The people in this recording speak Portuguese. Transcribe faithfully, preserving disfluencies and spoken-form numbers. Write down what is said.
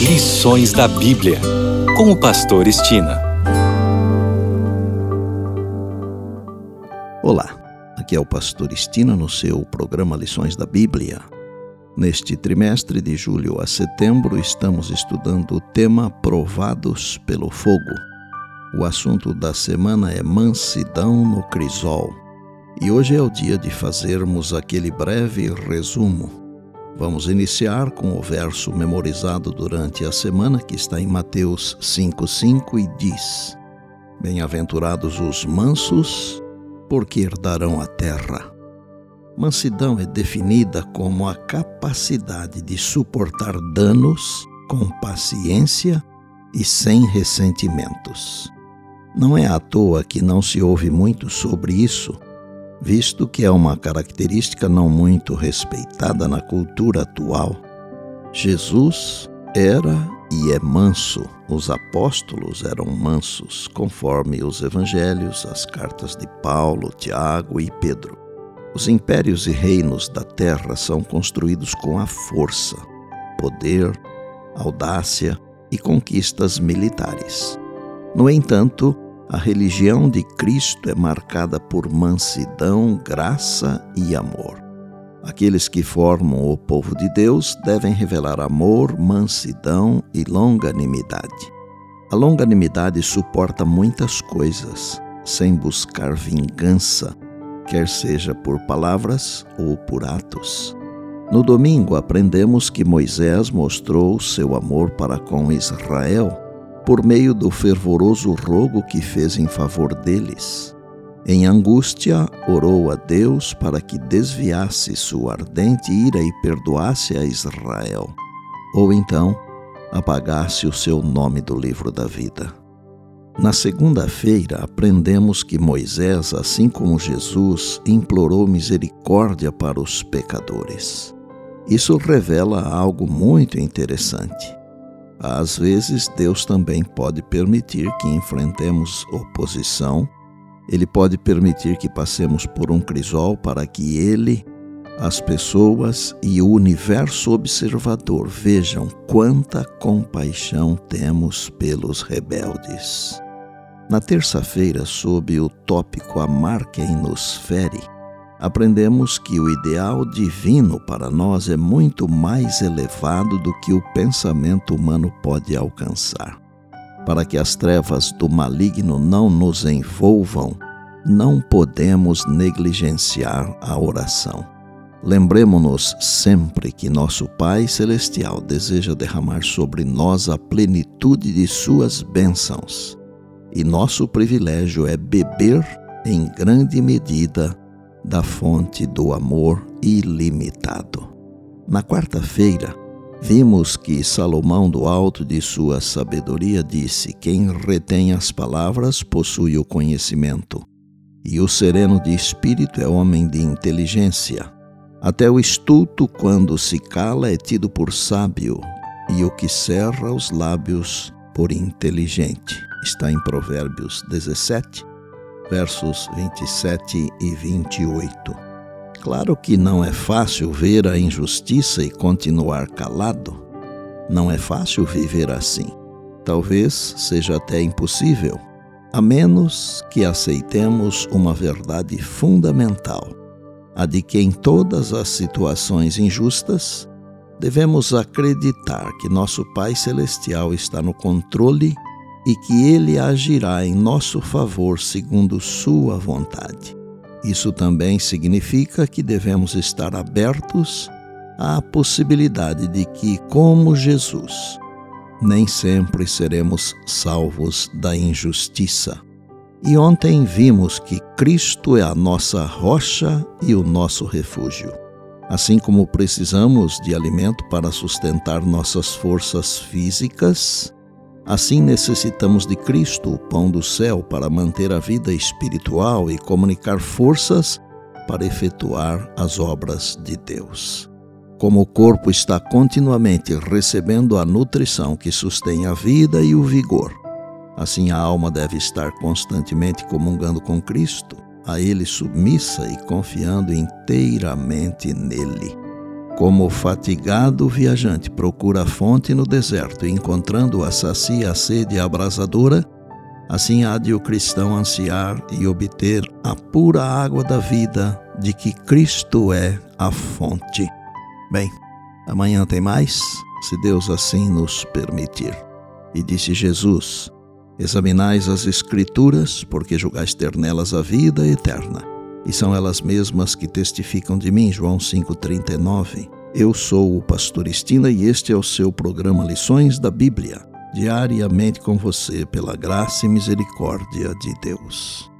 Lições da Bíblia, com o pastor Estina. Olá, aqui é o pastor Estina no seu programa Lições da Bíblia. Neste trimestre de julho a setembro estamos estudando o tema Provados pelo Fogo. O assunto da semana é mansidão no crisol. E hoje é o dia de fazermos aquele breve resumo. Vamos iniciar com o verso memorizado durante a semana, que está em Mateus cinco, cinco, e diz: Bem-aventurados os mansos, porque herdarão a terra. Mansidão é definida como a capacidade de suportar danos com paciência e sem ressentimentos. Não é à toa que não se ouve muito sobre isso, visto que é uma característica não muito respeitada na cultura atual. Jesus era e é manso. Os apóstolos eram mansos, conforme os evangelhos, as cartas de Paulo, Tiago e Pedro. Os impérios e reinos da terra são construídos com a força, poder, audácia e conquistas militares. No entanto, a religião de Cristo é marcada por mansidão, graça e amor. Aqueles que formam o povo de Deus devem revelar amor, mansidão e longanimidade. A longanimidade suporta muitas coisas, sem buscar vingança, quer seja por palavras ou por atos. No domingo aprendemos que Moisés mostrou seu amor para com Israel por meio do fervoroso rogo que fez em favor deles. Em angústia, orou a Deus para que desviasse sua ardente ira e perdoasse a Israel, ou então apagasse o seu nome do livro da vida. Na segunda-feira, aprendemos que Moisés, assim como Jesus, implorou misericórdia para os pecadores. Isso revela algo muito interessante. Às vezes, Deus também pode permitir que enfrentemos oposição. Ele pode permitir que passemos por um crisol para que Ele, as pessoas e o universo observador vejam quanta compaixão temos pelos rebeldes. Na terça-feira, sob o tópico Amar quem nos fere, aprendemos que o ideal divino para nós é muito mais elevado do que o pensamento humano pode alcançar. Para que as trevas do maligno não nos envolvam, não podemos negligenciar a oração. Lembremo-nos sempre que nosso Pai Celestial deseja derramar sobre nós a plenitude de suas bênçãos, e nosso privilégio é beber em grande medida da fonte do amor ilimitado. Na quarta-feira, vimos que Salomão, do alto de sua sabedoria, disse: Quem retém as palavras possui o conhecimento, e o sereno de espírito é homem de inteligência. Até o estulto, quando se cala, é tido por sábio, e o que cerra os lábios por inteligente. Está em Provérbios dezessete, versos vinte e sete e vinte e oito. Claro que não é fácil ver a injustiça e continuar calado. Não é fácil viver assim. Talvez seja até impossível, a menos que aceitemos uma verdade fundamental, a de que em todas as situações injustas devemos acreditar que nosso Pai Celestial está no controle e que Ele agirá em nosso favor segundo sua vontade. Isso também significa que devemos estar abertos à possibilidade de que, como Jesus, nem sempre seremos salvos da injustiça. E ontem vimos que Cristo é a nossa rocha e o nosso refúgio. Assim como precisamos de alimento para sustentar nossas forças físicas, assim necessitamos de Cristo, o pão do céu, para manter a vida espiritual e comunicar forças para efetuar as obras de Deus. Como o corpo está continuamente recebendo a nutrição que sustém a vida e o vigor, assim a alma deve estar constantemente comungando com Cristo, a Ele submissa e confiando inteiramente nele. Como o fatigado viajante procura a fonte no deserto e, encontrando-a, sacia a sede abrasadora, assim há de o cristão ansiar e obter a pura água da vida, de que Cristo é a fonte. Bem, amanhã tem mais, se Deus assim nos permitir. E disse Jesus: examinais as Escrituras, porque julgais ter nelas a vida eterna, e são elas mesmas que testificam de mim. João cinco, trinta e nove. Eu sou o pastor Estina e este é o seu programa Lições da Bíblia, diariamente com você, pela graça e misericórdia de Deus.